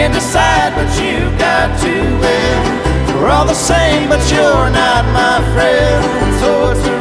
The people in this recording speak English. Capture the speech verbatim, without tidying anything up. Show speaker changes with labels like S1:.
S1: can't decide, but you've got to. Well, we're all the same, but you're not my friend. So it's